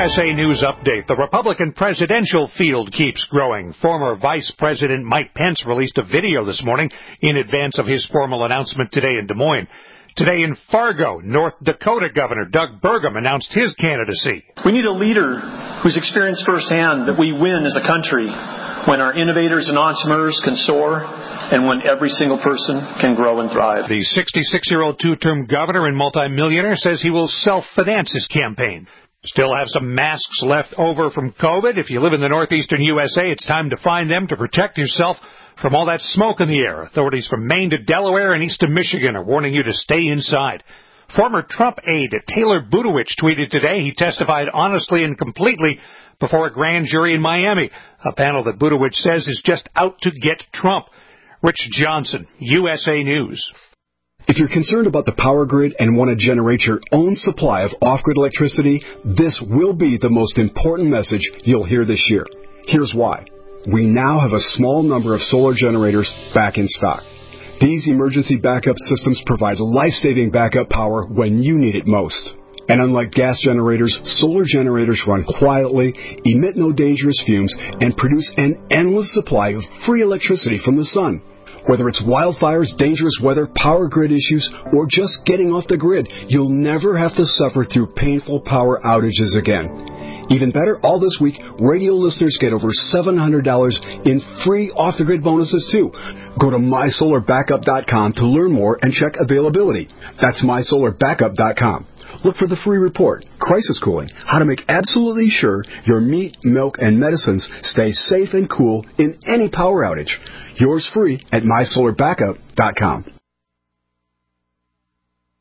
USA News Update. The Republican presidential field keeps growing. Former Vice President Mike Pence released a video this morning in advance of his formal announcement today in Des Moines. Today in Fargo, North Dakota Governor Doug Burgum announced his candidacy. We need a leader who's experienced firsthand that we win as a country when our innovators and entrepreneurs can soar and when every single person can grow and thrive. The 66-year-old two-term governor and multimillionaire says he will self-finance his campaign. Still have some masks left over from COVID. If you live in the northeastern USA, it's time to find them to protect yourself from all that smoke in the air. Authorities from Maine to Delaware and east of Michigan are warning you to stay inside. Former Trump aide Taylor Budowich tweeted today he testified honestly and completely before a grand jury in Miami, a panel that Budowich says is just out to get Trump. Rich Johnson, USA News. If you're concerned about the power grid and want to generate your own supply of off-grid electricity, this will be the most important message you'll hear this year. Here's why. We now have a small number of solar generators back in stock. These emergency backup systems provide life-saving backup power when you need it most. And unlike gas generators, solar generators run quietly, emit no dangerous fumes, and produce an endless supply of free electricity from the sun. Whether it's wildfires, dangerous weather, power grid issues, or just getting off the grid, you'll never have to suffer through painful power outages again. Even better, all this week, radio listeners get over $700 in free off-the-grid bonuses, too. Go to MySolarBackup.com to learn more and check availability. That's MySolarBackup.com. Look for the free report, Crisis Cooling, how to make absolutely sure your meat, milk, and medicines stay safe and cool in any power outage. Yours free at MySolarBackup.com.